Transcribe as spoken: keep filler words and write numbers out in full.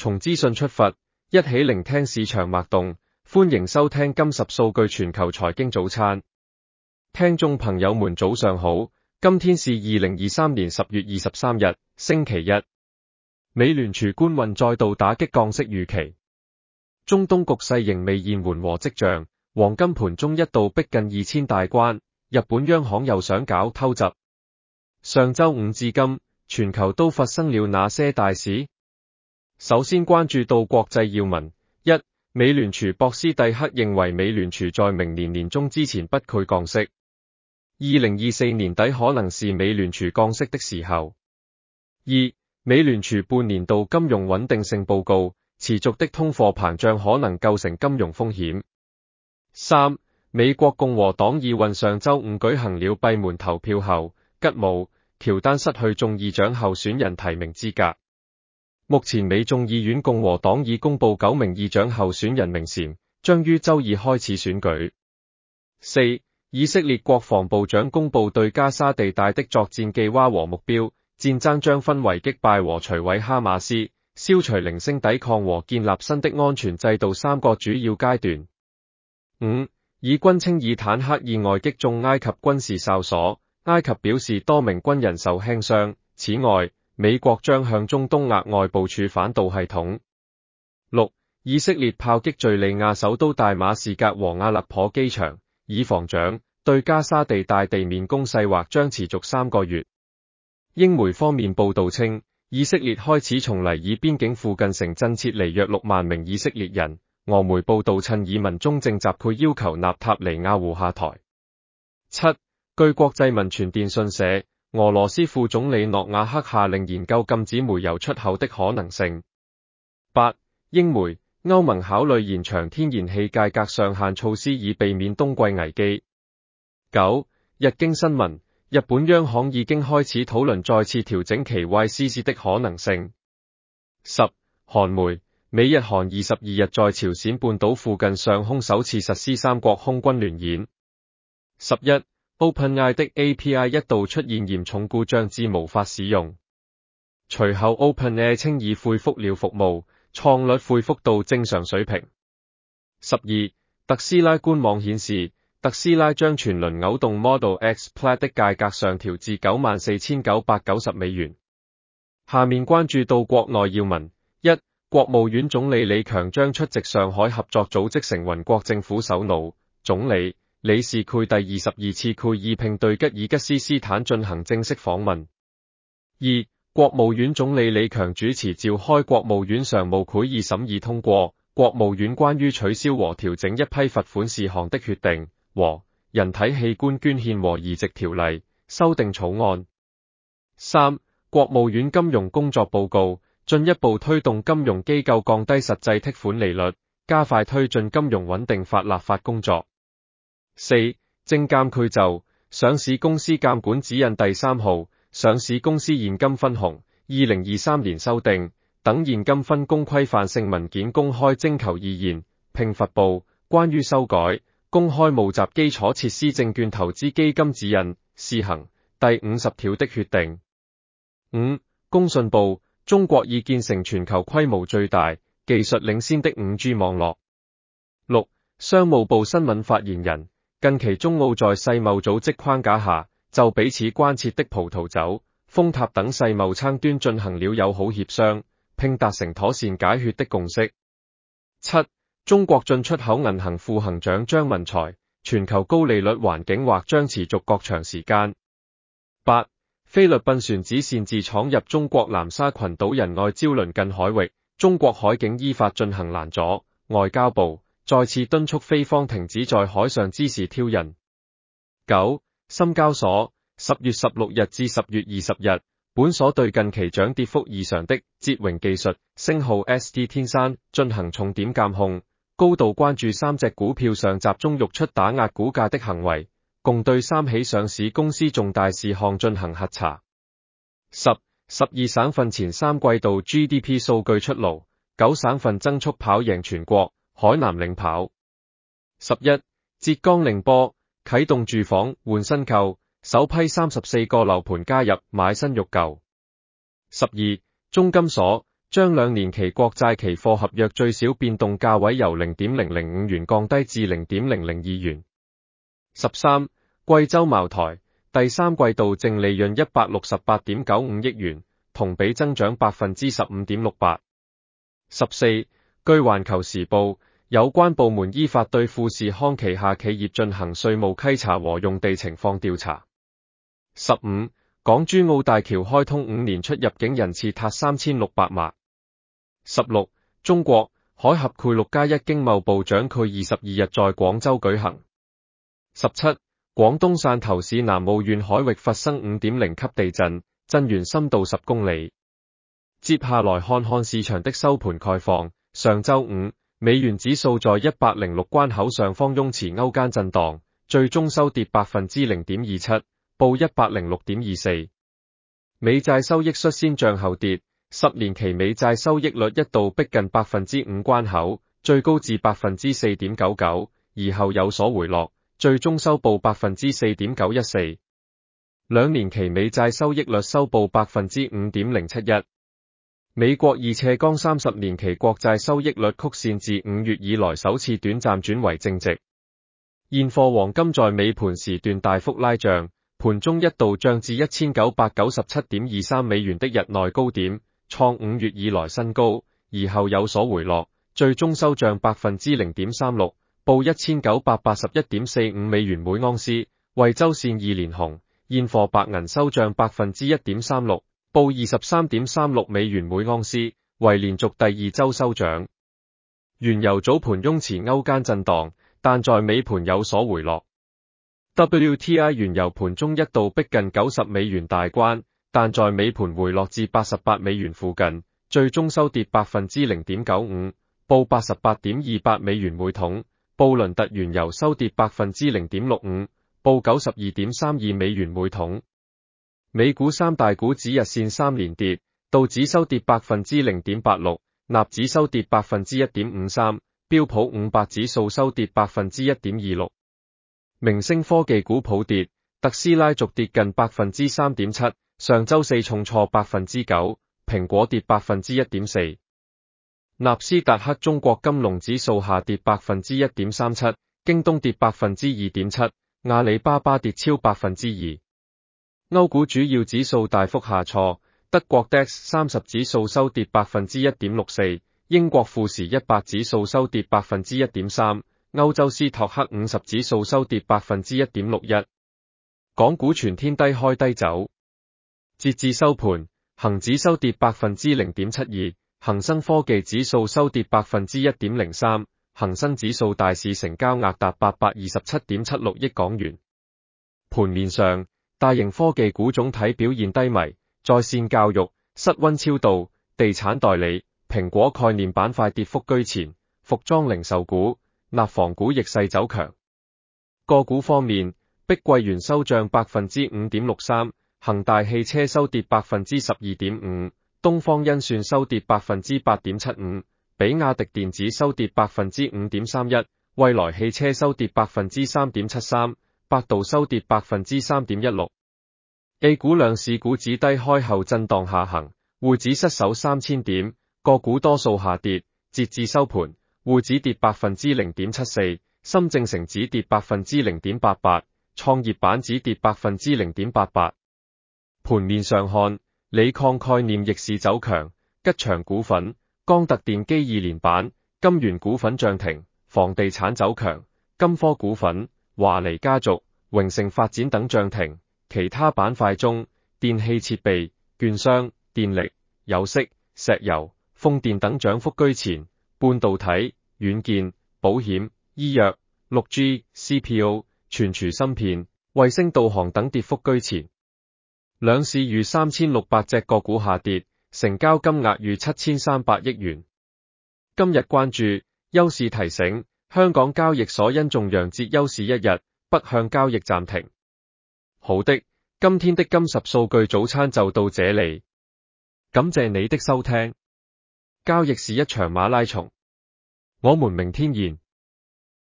從資訊出發，一起聆聽市場脈動。歡迎收聽金十數據全球財經早餐。聽眾朋友們早上好，今天是二零二三年十月二十三日，星期一。美聯儲官運再度打擊降息預期，中東局勢仍未現緩和跡象，黃金盤中一度逼近二千大關，日本央行又想搞偷襲。上周五至今，全球都發生了哪些大事？首先關注到國際要聞。一、美聯儲博斯蒂克認為美聯儲在明年年中之前不會降息，二零二四年底可能是美聯儲降息的時候。二、美聯儲半年度金融穩定性報告，持續的通貨膨脹可能構成金融風險。三、美國共和黨議運上周五舉行了閉門投票後，吉姆、喬丹失去眾議長候選人提名資格。目前美眾議院共和黨已公布九名議長候選人名單，將於周二開始選舉。四、以色列國防部長公布對加沙地帶的作戰計劃和目標，戰爭將分為擊敗和摧毀哈馬斯、消除零星抵抗和建立新的安全制度三個主要階段。五、以軍稱以坦克意外擊中埃及軍事哨所，埃及表示多名軍人受輕傷。此外，美國將向中東額外部署反導系統。六、以色列炮擊敘利亞首都大馬士革和阿勒頗機場，以防長對加沙地帶地面攻勢或將持續三個月。英媒方面報道稱，以色列開始從黎以邊境附近城鎮撤離約六萬名以色列人。俄媒報道趁以民眾正集會要求納塔尼亞胡下台。七、據國際民傳電訊社，俄羅斯副總理諾瓦克下令研究禁止煤油出口的可能性。八、英媒，歐盟考慮延長天然氣價格上限措施以避免冬季危機。九、日經新聞，日本央行已經開始討論再次調整其 Y C C 的可能性。十、韓媒，美日韓二十二日在朝鮮半島附近上空首次實施三國空軍聯演。十一、OpenAI 的 A P I 一度出現嚴重故障至無法使用，隨後 OpenAI 稱已恢復了服務，創率恢復到正常水平。十二、特斯拉官網顯示，特斯拉將全輪偶動 Model X Plaid 的價格上調至九萬四千九百九十美元。下面關注到國內要聞。一、國務院總理李強將出席上海合作組織成員國政府首腦、總理、理事會第二十二次會議並對吉爾吉斯斯坦進行正式訪問。二、國務院總理李強主持召開國務院常務會議審議通過國務院關於取消和調整一批罰款事項的決定和人體器官捐獻和移植條例修訂草案。三、國務院金融工作報告，進一步推動金融機構降低實際剔款利率，加快推進金融穩定法立法工作。四、證監會就上市公司監管指引第三號上市公司現金分紅二零二三年修訂等現金分工規範性文件公開徵求意見，並發布關於修改公開募集基礎設施證券投資基金指引試行第五十條的決定。五、工信部，中國已建成全球規模最大、技術領先的 五 G 網絡。六、商務部新聞發言人，近期中澳在世貿組織框架下，就彼此關切的葡萄酒、風塔等世貿爭端進行了友好協商，並達成妥善解決的共識。七、中國進出口銀行副行長張文才，全球高利率環境或將持續較長時間。八、菲律賓船只擅自闖入中國南沙群島仁愛礁鄰近海域，中國海警依法進行攔阻，外交部再次敦促菲方停止在海上之時挑釁。九、深交所，十月十六日至十月二十日，本所對近期漲跌幅異常的捷榮技術、星號 S T 天山進行重點監控，高度關注三隻股票上集中欲出打壓股價的行為，共對三起上市公司重大事項進行核查。十、十二省份前三季度 G D P 數據出爐，九省份增速跑贏全國，海南領跑。十一、浙江寧波啟動住房換新購，首批三十四個樓盤加入買新育舊。十二、中金所將兩年期國債期貨合約最小變動價位由 零點零零五元降低至 零點零零二元。十三、貴州茅台第三季度淨利潤一百六十八點九五億元，同比增長 百分之十五點六八。十四、據環球時報，有關部門依法對富士康旗下企業進行稅務稽查和用地情況調查。十五、港珠澳大橋開通五年，出入境人次達三千六百萬。十六、中國海峽賄六加一經貿部長佢二十二日在廣州舉行。十七、廣東汕頭市南澳縣海域發生 五點零 級地震，震源深度十公里。接下來看看市場的收盤概況。上周五，美元指數在一百零六關口上方雍持勾間震盪，最終收跌 百分之零點二七，報一百零六點二四。美債收益率先漲後跌，十年期美債收益率一度逼近 百分之五關口，最高至 百分之四點九九，而後有所回落，最終收報 百分之四點九一四。兩年期美債收益率收報 百分之五點零七一。美國二斜槓三十年期國債收益率曲線自五月以來首次短暫轉為正值。現貨黃金在尾盤時段大幅拉漲，盤中一度漲至一千九百九十七點二三美元的日內高點，創五月以來新高，而後有所回落，最終收漲 百分之零點三六，報一千九百八十一點四五美元每盎司，為周線二連紅。現貨白銀收漲 百分之一點三六，報二十三點三六美元每盎司，為連續第二周收漲。原油早盤雍持勾間震盪，但在尾盤有所回落。W T I 原油盤中一度逼近九十美元大關，但在尾盤回落至八十八美元附近，最終收跌 百分之零點九五，報 八十八點二八美元每桶。布倫特原油收跌 百分之零點六五，報 九十二點三二美元每桶。美股三大股指日線三連跌，道指收跌 百分之零點八六，納指收跌 百分之一點五三，標普五百指數收跌 百分之一點二六。明星科技股普跌，特斯拉續跌近 百分之三點七，上周四重挫 百分之九，蘋果跌 百分之一點四。納斯達克中國金龍指數下跌 百分之一點三七，京東跌 百分之二點七，阿里巴巴跌超 百分之二。歐股主要指數大幅下挫，德國 D A X 三十指數收跌 百分之一點六四，英國富時一百指數收跌 百分之一點三，歐洲斯托克五十指數收跌 百分之一點六一。港股全天低開低走，截至收盤，恒指收跌 百分之零點七二，恒生科技指數收跌 百分之一點零三，恒生指數大市成交額達 八百二十七點七六億港元。盤面上，大型科技股總體表現低迷，在線教育、室溫超導、地產代理、蘋果概念板塊跌幅居前，服裝零售股、內房股逆勢走強。個股方面，碧桂園收漲 百分之五點六三，恒大汽車收跌 百分之十二點五，東方甄算收跌 百分之八點七五，比亞迪電子收跌 百分之五點三一，蔚來汽車收跌 百分之三點七三，百度收跌 百分之三點一六。A 股兩市股指低開後震盪下行，滬指失守三千點，個股多數下跌，截至收盤，滬指跌 百分之零點七四，深證成指跌 百分之零點八八，創業板指跌 百分之零點八八。盤面上看，鋰礦概念逆市走強，吉祥股份、江特電機二連板，金源股份漲停，房地產走強，金科股份、華尼家族、榮盛發展等漲停。其他板塊中，電氣設備、券商、電力、有色、石油、風電等漲幅居前，半導體、軟件、保險、醫藥、六 G、C P O、存儲芯片、衛星導航等跌幅居前。兩市逾三千六百隻個股下跌，成交金額逾七千三百億元。今日關注，休市提醒，香港交易所因重陽節休市一日，北向交易暫停。好的，今天的金十數據早餐就到這裡，感謝你的收聽。交易是一場馬拉松，我們明天見。